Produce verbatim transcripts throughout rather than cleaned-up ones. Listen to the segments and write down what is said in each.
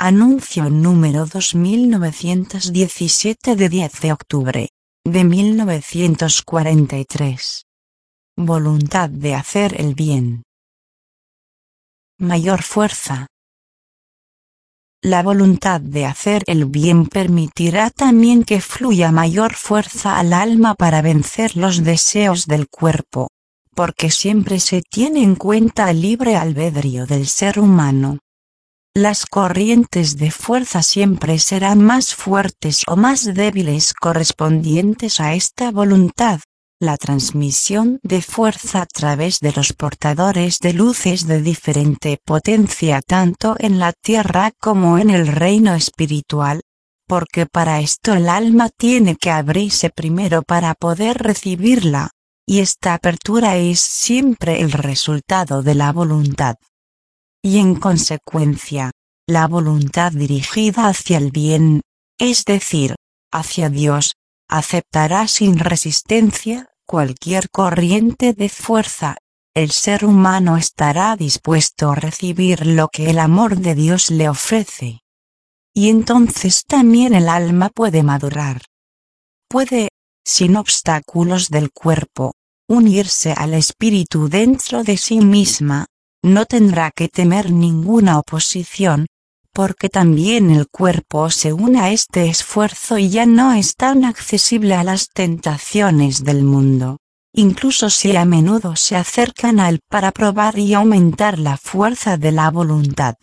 Anuncio número dos mil novecientos diecisiete de diez de octubre de mil novecientos cuarenta y tres. Voluntad de hacer el bien. Mayor fuerza. La voluntad de hacer el bien permitirá también que fluya mayor fuerza al alma para vencer los deseos del cuerpo, porque siempre se tiene en cuenta el libre albedrío del ser humano. Las corrientes de fuerza siempre serán más fuertes o más débiles correspondientes a esta voluntad. La transmisión de fuerza a través de los portadores de luz es de diferente potencia tanto en la tierra como en el reino espiritual, porque para esto el alma tiene que abrirse primero para poder recibirla, y esta apertura es siempre el resultado de la voluntad. Y en consecuencia, la voluntad dirigida hacia el bien, es decir, hacia Dios, aceptará sin resistencia cualquier corriente de fuerza. El ser humano estará dispuesto a recibir lo que el amor de Dios le ofrece. Y entonces también el alma puede madurar. Puede, sin obstáculos del cuerpo, unirse al espíritu dentro de sí misma. No tendrá que temer ninguna oposición, porque también el cuerpo se une a este esfuerzo y ya no es tan accesible a las tentaciones del mundo, incluso si a menudo se acercan a él para probar y aumentar la fuerza de la voluntad.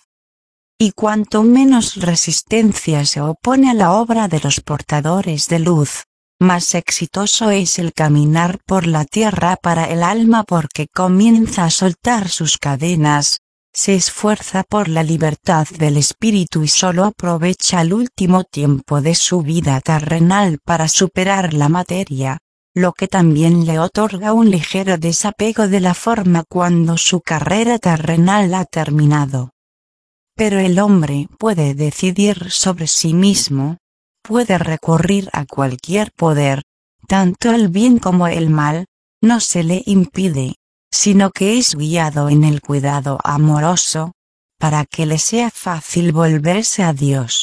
Y cuanto menos resistencia se opone a la obra de los portadores de luz, más exitoso es el caminar por la tierra para el alma porque comienza a soltar sus cadenas, se esfuerza por la libertad del espíritu y solo aprovecha el último tiempo de su vida terrenal para superar la materia, lo que también le otorga un ligero desapego de la forma cuando su carrera terrenal ha terminado. Pero el hombre puede decidir sobre sí mismo. Puede recurrir a cualquier poder, tanto el bien como el mal, no se le impide, sino que es guiado en el cuidado amoroso, para que le sea fácil volverse a Dios.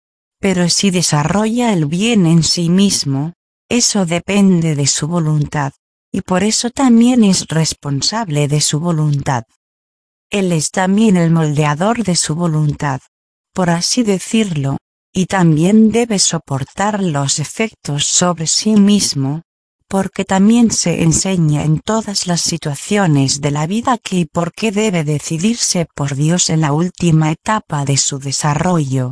Pero si desarrolla el bien en sí mismo, eso depende de su voluntad, y por eso también es responsable de su voluntad. Él es también el moldeador de su voluntad, por así decirlo. Y también debe soportar los efectos sobre sí mismo, porque también se enseña en todas las situaciones de la vida que y por qué debe decidirse por Dios en la última etapa de su desarrollo.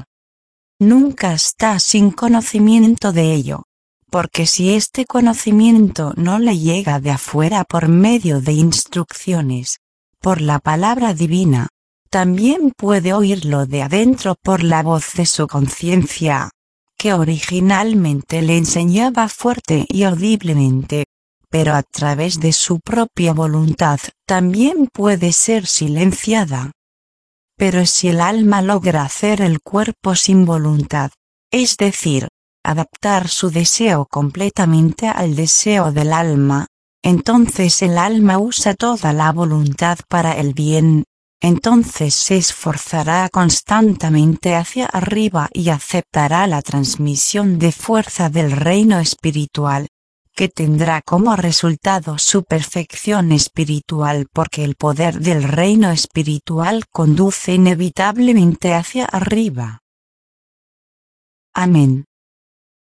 Nunca está sin conocimiento de ello, porque si este conocimiento no le llega de afuera por medio de instrucciones, por la palabra divina, también puede oírlo de adentro por la voz de su conciencia, que originalmente le enseñaba fuerte y audiblemente, pero a través de su propia voluntad también puede ser silenciada. Pero si el alma logra hacer el cuerpo sin voluntad, es decir, adaptar su deseo completamente al deseo del alma, entonces el alma usa toda la voluntad para el bien. Entonces se esforzará constantemente hacia arriba y aceptará la transmisión de fuerza del reino espiritual, que tendrá como resultado su perfección espiritual porque el poder del reino espiritual conduce inevitablemente hacia arriba. Amén.